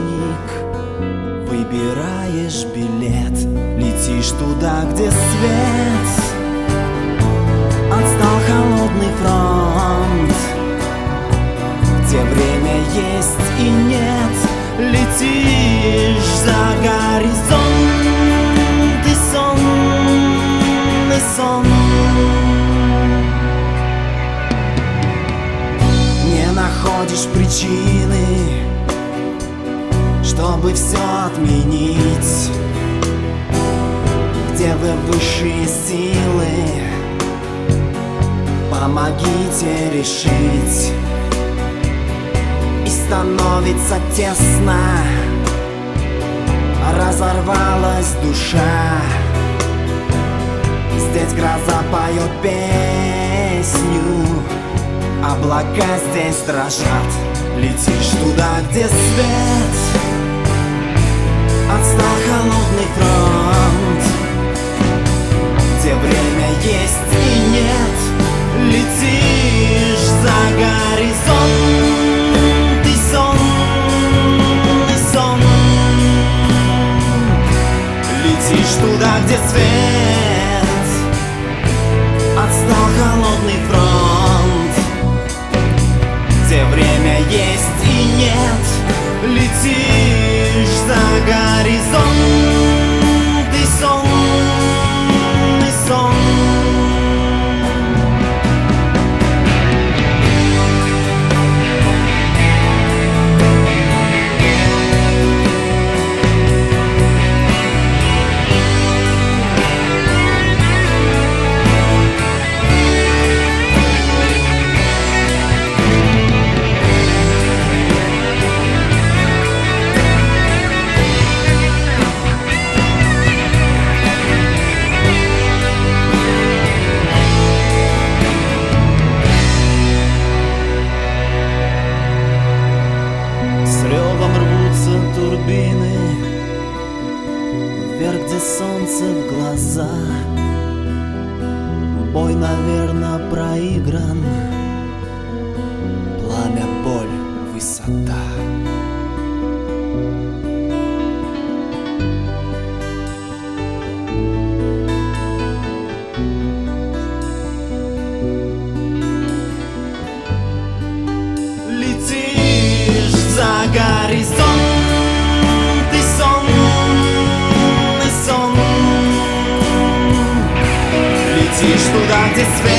гаишник, выбираешь билет, летишь туда, где свет. Отстал холодный фронт, где время есть и нет. Летишь за горизонт, и сон, и сон. Не находишь причины, чтобы все отменить. Где вы, высшие силы? Помогите решить. И становится тесно, разорвалась душа. Здесь гроза поет песню, облака здесь дрожат. Летишь туда, где свет. Отстал холодный фронт, где время есть и нет. Летишь за горизонт, и сон, и сон. Летишь туда, где свет. Отстал холодный фронт, где время есть и нет. Летишь за горизонт, и сон, и сон. Турбины вверх, где солнце в глаза. Бой, наверно, проигран. Пламя, боль, высота. Летишь за горизонт, летишь туда, где свет.